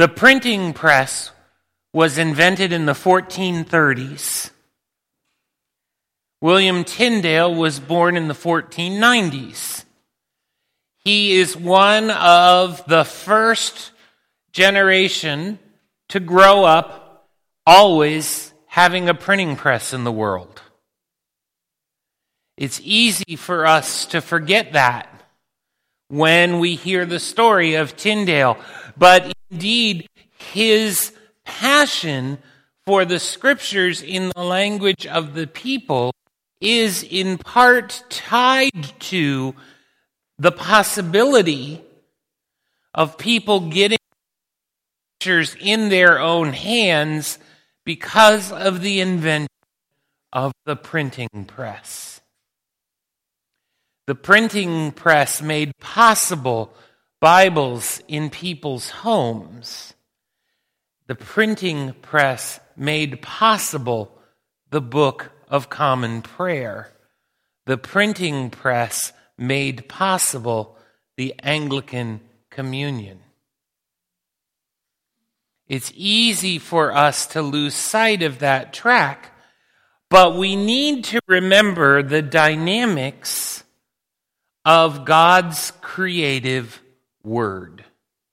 The printing press was invented in the 1430s. William Tyndale was born in the 1490s. He is one of the first generation to grow up always having a printing press in the world. It's easy for us to forget that when we hear the story of Tyndale, but indeed his passion for the scriptures in the language of the people is in part tied to the possibility of people getting scriptures in their own hands because of the invention of the printing press. The printing press made possible Bibles in people's homes. The printing press made possible the Book of Common Prayer. The printing press made possible the Anglican Communion. It's easy for us to lose sight of that track, but we need to remember the dynamics of God's creative word.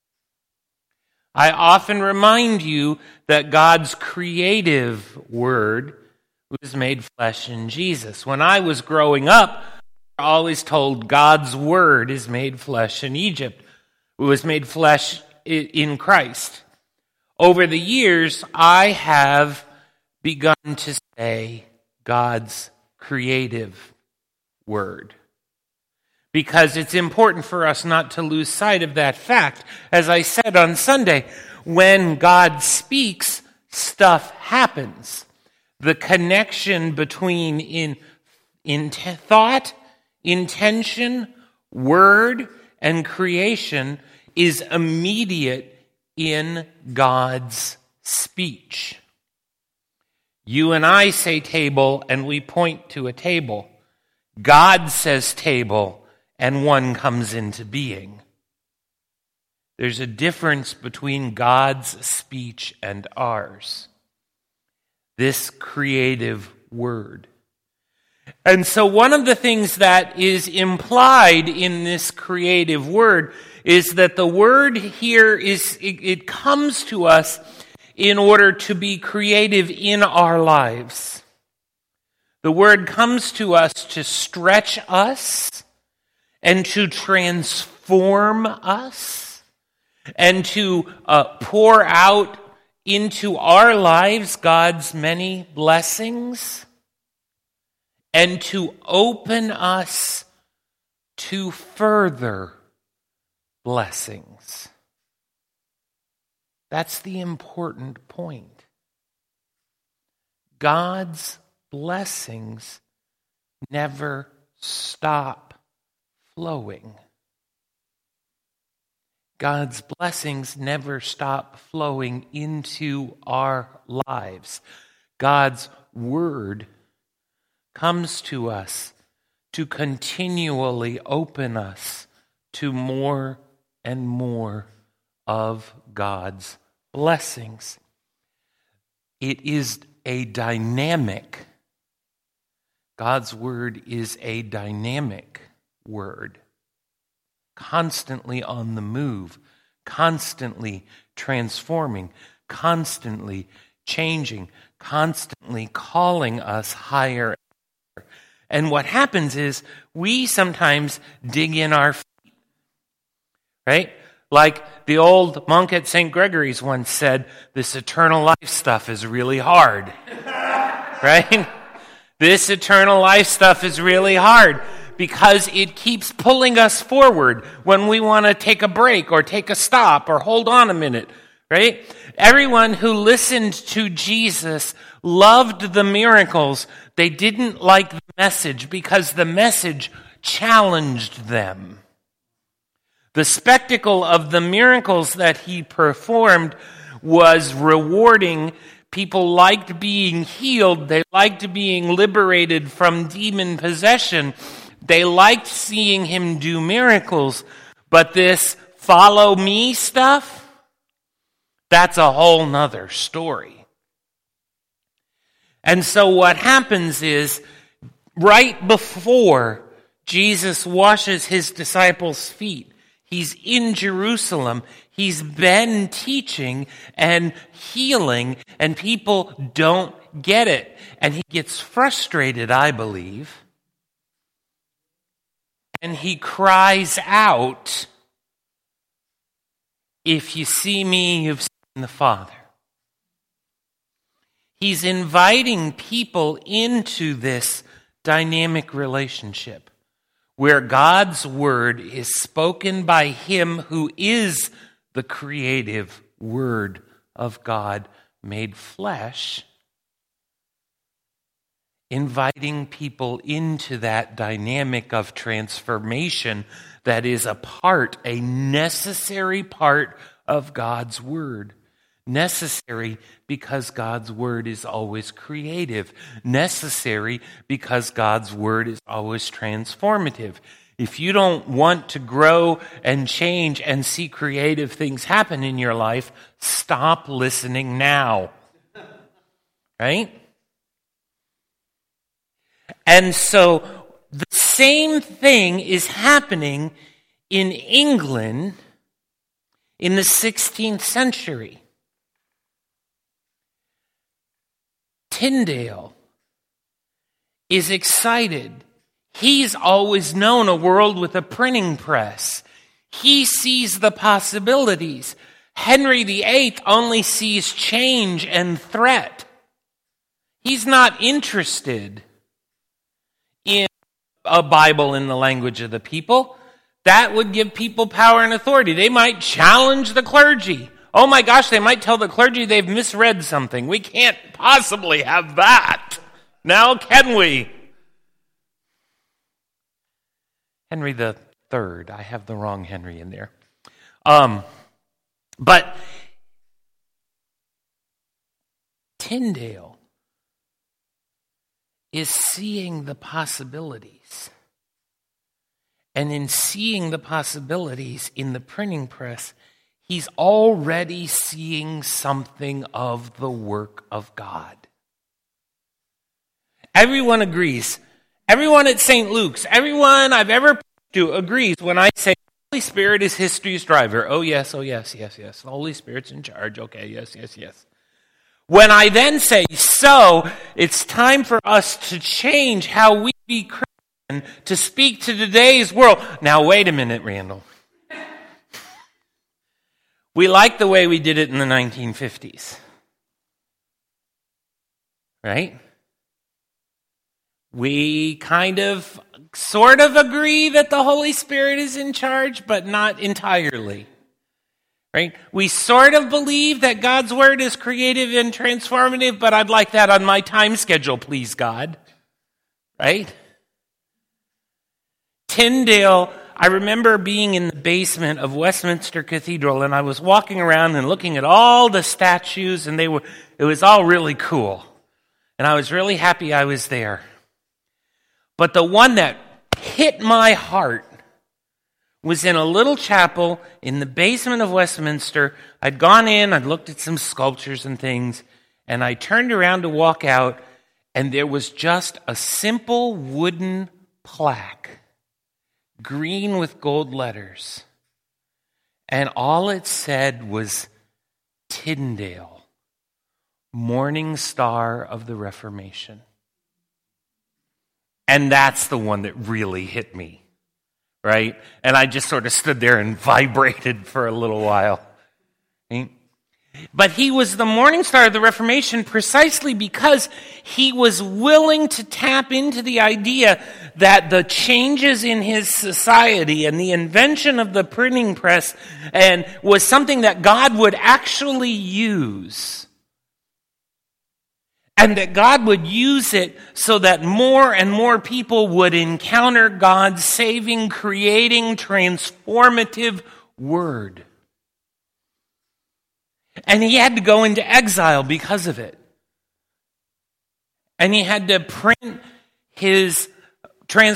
I often remind you that God's creative word was made flesh in Jesus. When I was growing up, I was always told God's word is made flesh in Egypt. It was made flesh in Christ. Over the years, I have begun to say God's creative word, because it's important for us not to lose sight of that fact. As I said on Sunday, when God speaks, stuff happens. The connection between thought, intention, word, and creation is immediate in God's speech. You and I say table, and we point to a table. God says table, and one comes into being. There's a difference between God's speech and ours. This creative word. And so one of the things that is implied in this creative word is that the word here it comes to us in order to be creative in our lives. The word comes to us to stretch us and to transform us and to pour out into our lives God's many blessings and to open us to further blessings. That's the important point. God's blessings never stop flowing. God's blessings never stop flowing into our lives. God's word comes to us to continually open us to more and more of God's blessings. It is a dynamic. God's word is a dynamic word. Constantly on the move, constantly transforming, constantly changing, constantly calling us higher. And what happens is we sometimes dig in our feet, right? Like the old monk at St. Gregory's once said, this eternal life stuff is really hard, right? This eternal life stuff is really hard because it keeps pulling us forward when we want to take a break or take a stop or hold on a minute, right? Everyone who listened to Jesus loved the miracles. They didn't like the message because the message challenged them. The spectacle of the miracles that he performed was rewarding. People liked being healed. They liked being liberated from demon possession. They liked seeing him do miracles. But this follow me stuff, That's a whole nother story. And so what happens is, right before Jesus washes his disciples' feet, he's in Jerusalem, he's been teaching and healing, and people don't get it. And he gets frustrated, I believe. And he cries out, "If you see me, you've seen the Father." He's inviting people into this dynamic relationship where God's word is spoken by him who is the creative word of God made flesh, inviting people into that dynamic of transformation that is a necessary part of God's word. Necessary because God's word is always creative. Necessary because God's word is always transformative. If you don't want to grow and change and see creative things happen in your life, stop listening now. Right? And so the same thing is happening in England in the 16th century. Tyndale is excited. He's always known a world with a printing press. He sees the possibilities. Henry VIII only sees change and threat. He's not interested in a Bible in the language of the people. That would give people power and authority. They might challenge the clergy. Oh my gosh, they might tell the clergy they've misread something. We can't possibly have that. Now can we? Henry the Third. I have the wrong Henry in there. But Tyndale is seeing the possibilities. And in seeing the possibilities in the printing press, he's already seeing something of the work of God. Everyone agrees. Everyone at St. Luke's, everyone I've ever preached to agrees when I say the Holy Spirit is history's driver. Oh yes, yes. The Holy Spirit's in charge. Okay, yes. When I then say, so it's time for us to change how we be Christian to speak to today's world. Now wait a minute, Randall. We like the way we did it in the 1950s. Right? We sort of agree that the Holy Spirit is in charge, but not entirely. Right? We sort of believe that God's word is creative and transformative, but I'd like that on my time schedule, please, God. Right? Tyndale, I remember being in the basement of Westminster Cathedral, and I was walking around and looking at all the statues, and it was all really cool. And I was really happy I was there. But the one that hit my heart was in a little chapel in the basement of Westminster. I'd gone in, I'd looked at some sculptures and things, and I turned around to walk out, and there was just a simple wooden plaque, green with gold letters. And all it said was Tyndale, Morning Star of the Reformation. And that's the one that really hit me, right? And I just sort of stood there and vibrated for a little while. Right? But he was the Morning Star of the Reformation precisely because he was willing to tap into the idea that the changes in his society and the invention of the printing press was something that God would actually use. And that God would use it so that more and more people would encounter God's saving, creating, transformative word. And he had to go into exile because of it. And he had to print his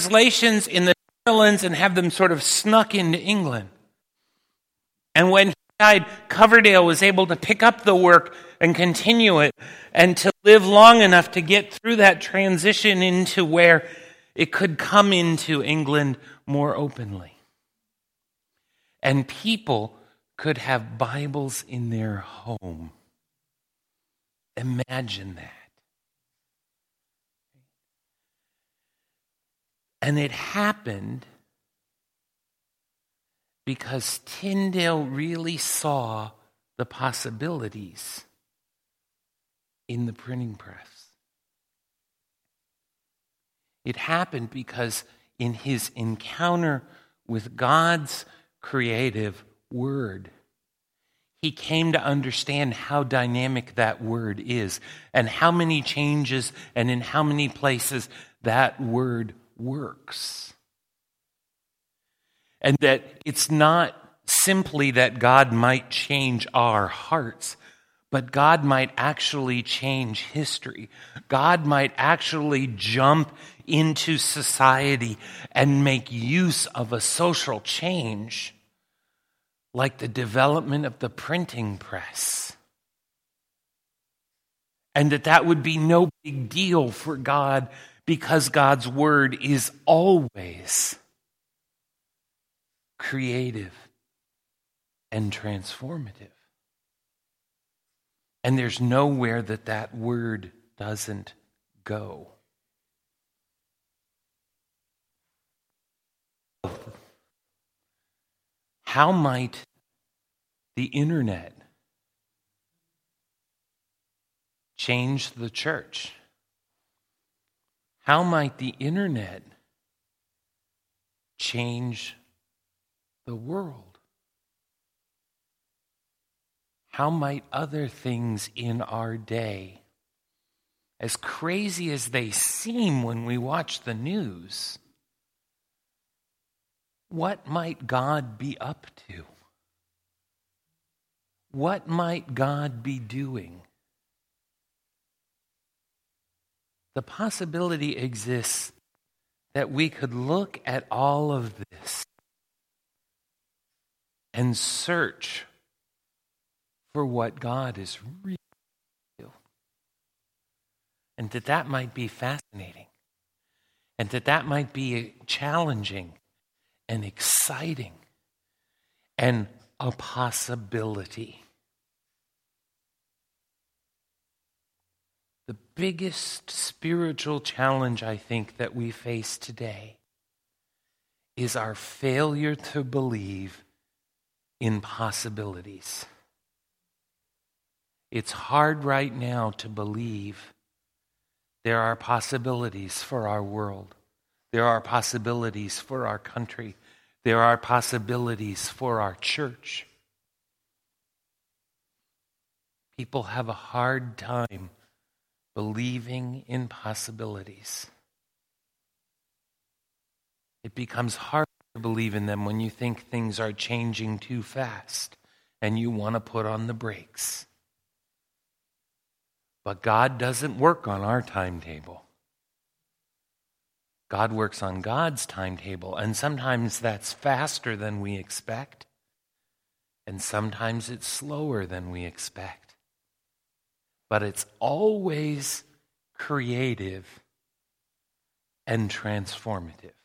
translations in the Netherlands and have them sort of snuck into England. And when he died, Coverdale was able to pick up the work and continue it, and to live long enough to get through that transition into where it could come into England more openly. And people could have Bibles in their home. Imagine that. And it happened because Tyndale really saw the possibilities in the printing press. It happened because in his encounter with God's creative word, he came to understand how dynamic that word is and how many changes and in how many places that word works. And that it's not simply that God might change our hearts, but God might actually change history. God might actually jump into society and make use of a social change like the development of the printing press. And that would be no big deal for God because God's word is always creative and transformative. And there's nowhere that word doesn't go. How might the internet change the church? How might the internet change the world? How might other things in our day, as crazy as they seem when we watch the news, what might God be up to? What might God be doing? The possibility exists that we could look at all of this and search for what God is really doing. And that might be fascinating. And that might be challenging and exciting and a possibility. The biggest spiritual challenge I think that we face today is our failure to believe in possibilities. It's hard right now to believe there are possibilities for our world. There are possibilities for our country. There are possibilities for our church. People have a hard time believing in possibilities. It becomes hard to believe in them when you think things are changing too fast and you want to put on the brakes. But God doesn't work on our timetable. God works on God's timetable, and sometimes that's faster than we expect, and sometimes it's slower than we expect. But it's always creative and transformative.